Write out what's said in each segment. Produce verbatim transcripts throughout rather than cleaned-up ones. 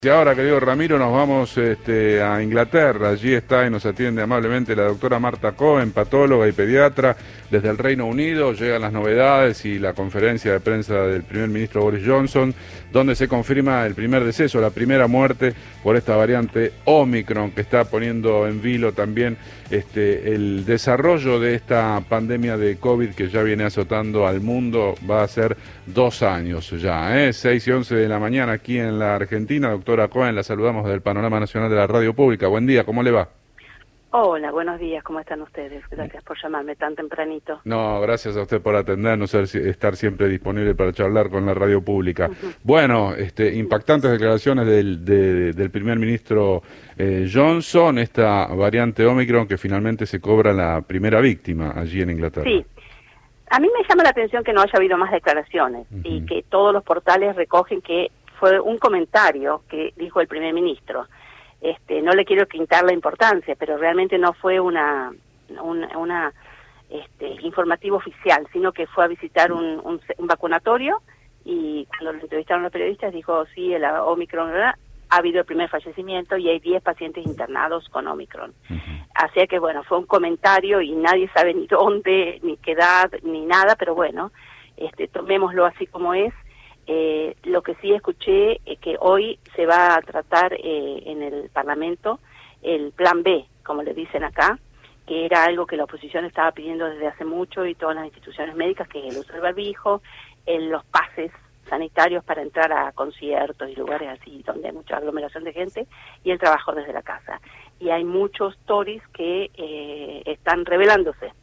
Y ahora, querido Ramiro, nos vamos este, a Inglaterra. Allí está y nos atiende amablemente la doctora Marta Cohen, patóloga y pediatra desde el Reino Unido. Llegan las novedades y la conferencia de prensa del primer ministro Boris Johnson, donde se confirma el primer deceso, la primera muerte por esta variante Omicron, que está poniendo en vilo también este, el desarrollo de esta pandemia de COVID que ya viene azotando al mundo. Va a ser dos años ya, ¿eh? seis y once de la mañana aquí en la Argentina. Doctora Cohen, la saludamos del Panorama Nacional de la Radio Pública. Buen día, ¿cómo le va? Hola, buenos días, ¿cómo están ustedes? Gracias por llamarme tan tempranito. No, gracias a usted por atendernos, estar siempre disponible para charlar con la Radio Pública. Uh-huh. Bueno, este, impactantes declaraciones del, de, del primer ministro eh, Johnson, esta variante Omicron que finalmente se cobra la primera víctima allí en Inglaterra. Sí. A mí me llama la atención que no haya habido más declaraciones uh-huh. y que todos los portales recogen que fue un comentario que dijo el primer ministro. Este, no le quiero quitar la importancia, pero realmente no fue una, una, una este, informativo oficial, sino que fue a visitar un, un, un vacunatorio y cuando lo entrevistaron los periodistas dijo, sí, el Omicron, ¿verdad? Ha habido el primer fallecimiento y hay diez pacientes internados con Omicron. Uh-huh. Así que, bueno, fue un comentario y nadie sabe ni dónde, ni qué edad, ni nada, pero bueno, este, tomémoslo así como es. Eh, lo que sí escuché es que hoy se va a tratar eh, en el Parlamento el Plan B, como le dicen acá, que era algo que la oposición estaba pidiendo desde hace mucho y todas las instituciones médicas, que es el uso del barbijo, en los pases sanitarios para entrar a conciertos y lugares así donde hay mucha aglomeración de gente, y el trabajo desde la casa. Y hay muchos Tories que eh, están rebelándose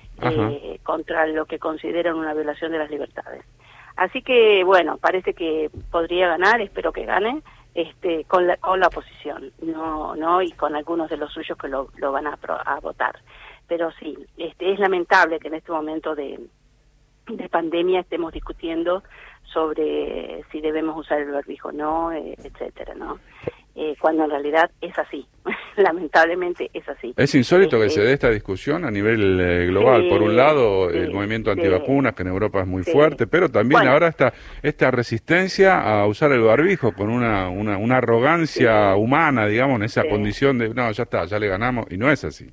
eh, contra lo que consideran una violación de las libertades. Así que, bueno, parece que podría ganar, espero que gane, este, con la, con la oposición, no, no, y con algunos de los suyos que lo, lo van a, a votar. Pero sí, este, es lamentable que en este momento de, de pandemia estemos discutiendo sobre si debemos usar el barbijo o no, eh, etcétera, ¿no? Eh, cuando en realidad es así, lamentablemente es así. Es insólito este, que se dé esta discusión a nivel eh, global. Sí, por un lado, sí, el movimiento antivacunas, sí, que en Europa es muy sí, fuerte, pero también bueno, ahora esta, esta resistencia a usar el barbijo con una, una, una arrogancia sí, humana, digamos, en esa sí, condición de, no, ya está, ya le ganamos, y no es así.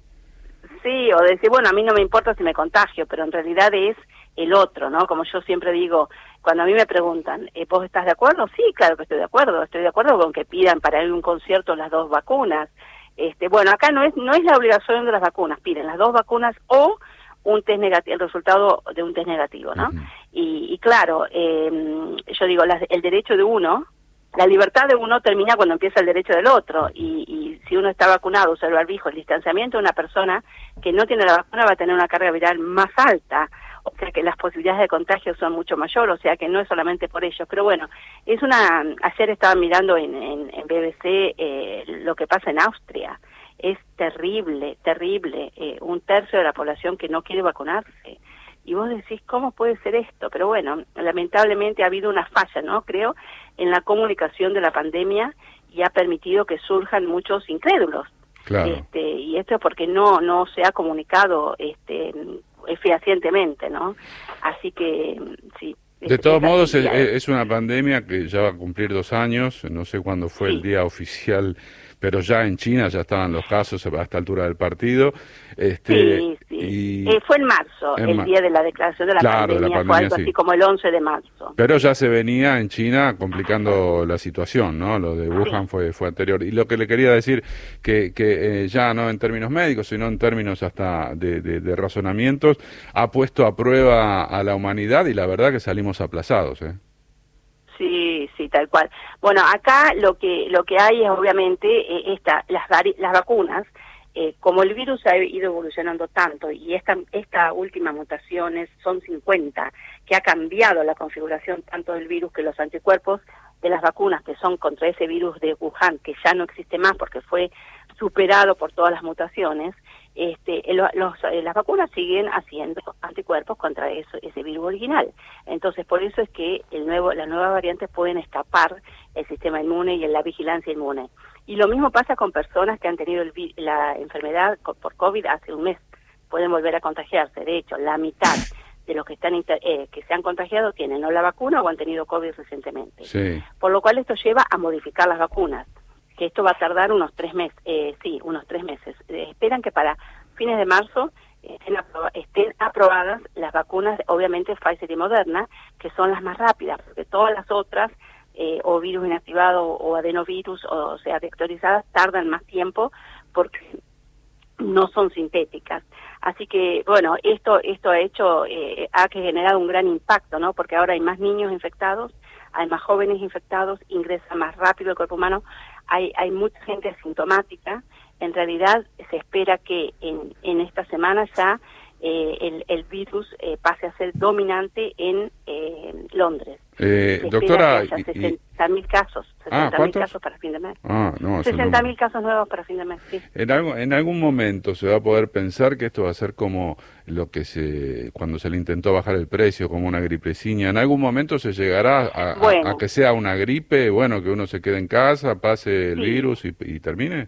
Sí, o decir, bueno, a mí no me importa si me contagio, pero en realidad es el otro, ¿no? Como yo siempre digo, cuando a mí me preguntan, ¿vos estás de acuerdo? Sí, claro que estoy de acuerdo, estoy de acuerdo con que pidan para ir a un concierto las dos vacunas. Este, bueno, acá no es no es la obligación de las vacunas, piden las dos vacunas o un test negativo, el resultado de un test negativo, ¿no? Uh-huh. y, y claro, eh, yo digo, las, el derecho de uno, la libertad de uno termina cuando empieza el derecho del otro, y, y si uno está vacunado, usa el barbijo, el distanciamiento de una persona que no tiene la vacuna va a tener una carga viral más alta, o sea que las posibilidades de contagio son mucho mayores, o sea que no es solamente por ellos. Pero bueno, es una. Ayer estaba mirando en, en, en B B C eh, lo que pasa en Austria. Es terrible, terrible. Eh, un tercio de la población que no quiere vacunarse. Y vos decís, ¿cómo puede ser esto? Pero bueno, lamentablemente ha habido una falla, ¿no? Creo, en la comunicación de la pandemia y ha permitido que surjan muchos incrédulos. Claro. Este, y esto es porque no, no se ha comunicado este, fehacientemente, ¿no? Así que, sí. De todos modos, es, es una pandemia que ya va a cumplir dos años, no sé cuándo fue sí, el día oficial, pero ya en China ya estaban los casos a esta altura del partido. Este, sí, sí. Y eh, fue en marzo, en el mar... día de la declaración de la, claro, pandemia, de la pandemia, fue algo sí, así como el once de marzo. Pero ya se venía en China complicando la situación, ¿no? Lo de Wuhan sí, fue fue anterior. Y lo que le quería decir, que, que eh, ya no en términos médicos, sino en términos hasta de, de, de razonamientos, ha puesto a prueba a la humanidad y la verdad que salimos aplazados, ¿eh? Sí, sí, tal cual. Bueno, acá lo que lo que hay es obviamente eh, esta, las, las vacunas, eh, como el virus ha ido evolucionando tanto y esta esta última mutación es, son cincuenta, que ha cambiado la configuración tanto del virus que los anticuerpos de las vacunas que son contra ese virus de Wuhan, que ya no existe más porque fue superado por todas las mutaciones. Este, los, los, las vacunas siguen haciendo anticuerpos contra eso, ese virus original. Entonces, por eso es que el nuevo, las nuevas variantes pueden escapar el sistema inmune y en la vigilancia inmune. Y lo mismo pasa con personas que han tenido el, la enfermedad por COVID hace un mes. Pueden volver a contagiarse. De hecho, la mitad de los que están eh, que se han contagiado tienen o la vacuna o han tenido COVID recientemente. Sí. Por lo cual esto lleva a modificar las vacunas, que esto va a tardar unos tres meses, eh, sí, unos tres meses. Eh, esperan que para fines de marzo estén, aprob estén aprobadas las vacunas, obviamente Pfizer y Moderna, que son las más rápidas, porque todas las otras, eh, o virus inactivado o adenovirus, o, o sea, vectorizadas, tardan más tiempo porque no son sintéticas. Así que, bueno, esto esto ha hecho, eh, ha generado un gran impacto, ¿no? Porque ahora hay más niños infectados, hay más jóvenes infectados, ingresa más rápido el cuerpo humano, hay hay mucha gente asintomática. En realidad se espera que en, en esta semana ya eh, el, el virus eh, pase a ser dominante en eh, Londres. Eh, doctora, sesenta mil casos, sesenta mil casos para fin de mes. Ah, no, sesenta mil casos nuevos para fin de mes, sí. En, algo, en algún momento se va a poder pensar que esto va a ser como lo que se, cuando se le intentó bajar el precio, como una gripeciña. ¿En algún momento se llegará a, bueno. a, a que sea una gripe, bueno, que uno se quede en casa, pase el sí. virus y, y termine?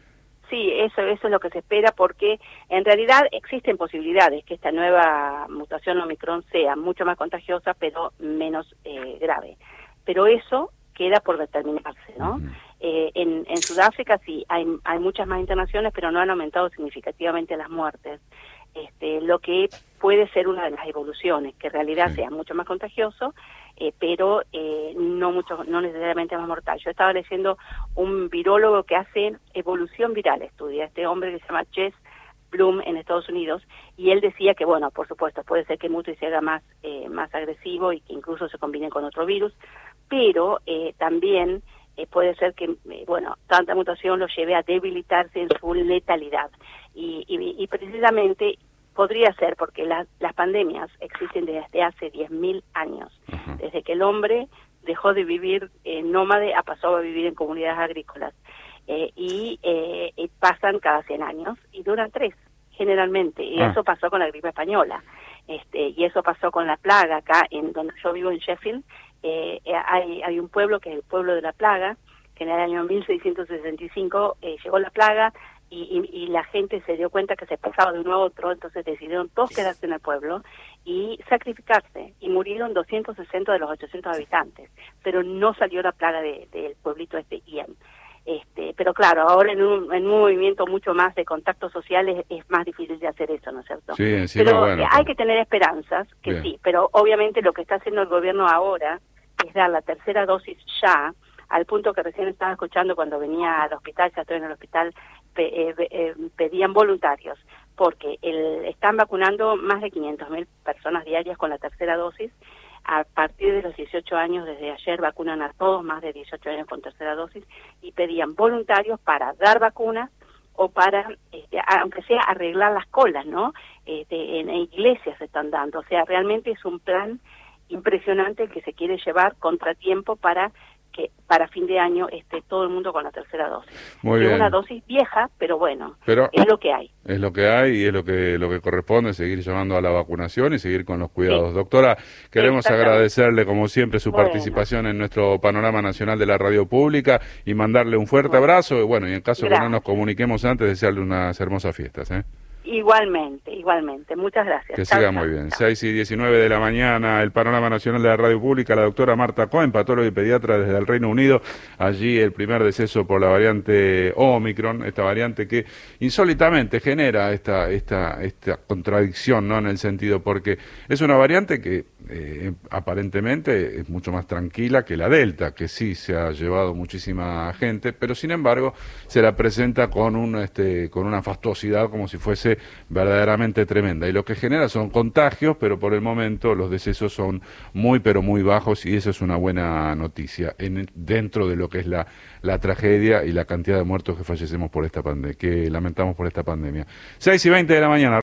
Sí, eso, eso es lo que se espera, porque en realidad existen posibilidades que esta nueva mutación Omicron sea mucho más contagiosa, pero menos eh, grave. Pero eso queda por determinarse, ¿no? Uh-huh. eh, en, en Sudáfrica sí, hay, hay muchas más internaciones, pero no han aumentado significativamente las muertes. Este, lo que puede ser una de las evoluciones, que en realidad sí. sea mucho más contagioso, eh, pero eh, no mucho, no necesariamente más mortal. Yo estaba leyendo un virólogo que hace evolución viral, estudia este hombre que se llama Jess Bloom en Estados Unidos, y él decía que, bueno, por supuesto, puede ser que mute y se haga más, eh, más agresivo y que incluso se combine con otro virus, pero eh, también eh, puede ser que, eh, bueno, tanta mutación lo lleve a debilitarse en su letalidad. Y, y, y precisamente podría ser porque la, las pandemias existen desde hace diez mil años. Uh-huh. Desde que el hombre dejó de vivir eh, nómade a pasó a vivir en comunidades agrícolas. Eh, y, eh, y pasan cada cien años y duran tres, generalmente. Y ah. eso pasó con la gripe española. Este, y eso pasó con la plaga acá, en donde yo vivo en Sheffield. Eh, hay, hay un pueblo que es el pueblo de la plaga, que en el año mil seiscientos sesenta y cinco eh, llegó la plaga, Y, y, y la gente se dio cuenta que se pasaba de uno a otro, entonces decidieron todos quedarse en el pueblo y sacrificarse, y murieron doscientos sesenta de los ochocientos habitantes, pero no salió la plaga del de, pueblito este Ian. Este, pero claro, ahora en un, en un movimiento mucho más de contactos sociales es más difícil de hacer eso, ¿no es cierto? Sí, encima, pero bueno, hay que tener esperanzas, que bien. Sí, pero obviamente lo que está haciendo el gobierno ahora es dar la tercera dosis ya, al punto que recién estaba escuchando cuando venía al hospital, ya estoy en el hospital, pe, eh, eh, pedían voluntarios, porque el, están vacunando más de quinientas mil personas diarias con la tercera dosis. A partir de los dieciocho años, desde ayer vacunan a todos más de dieciocho años con tercera dosis, y pedían voluntarios para dar vacunas o para, este, aunque sea arreglar las colas, ¿no? Este, en, en iglesias se están dando, o sea, realmente es un plan impresionante que se quiere llevar contratiempo para que para fin de año esté todo el mundo con la tercera dosis. Muy bien. Es una dosis vieja, pero bueno, pero es lo que hay. Es lo que hay y es lo que lo que corresponde, seguir llamando a la vacunación y seguir con los cuidados. Sí. Doctora, queremos agradecerle como siempre su bueno. participación en nuestro panorama nacional de la radio pública y mandarle un fuerte bueno. abrazo. Y bueno, y en caso Gracias. que no nos comuniquemos antes, desearle unas hermosas fiestas, ¿eh? Igualmente, igualmente. Muchas gracias. Que chau, siga muy chau, bien. Chau. seis y diecinueve de la mañana, el Panorama Nacional de la Radio Pública, la doctora Marta Cohen, patóloga y pediatra desde el Reino Unido. Allí el primer deceso por la variante Omicron, esta variante que insólitamente genera esta esta esta contradicción, ¿no? En el sentido, porque es una variante que eh, aparentemente es mucho más tranquila que la Delta, que sí se ha llevado muchísima gente, pero sin embargo se la presenta con un este con una fastuosidad como si fuese verdaderamente tremenda, y lo que genera son contagios, pero por el momento los decesos son muy pero muy bajos, y eso es una buena noticia en, dentro de lo que es la, la tragedia y la cantidad de muertos que fallecemos por esta pandemia, que lamentamos por esta pandemia. seis y veinte de la mañana.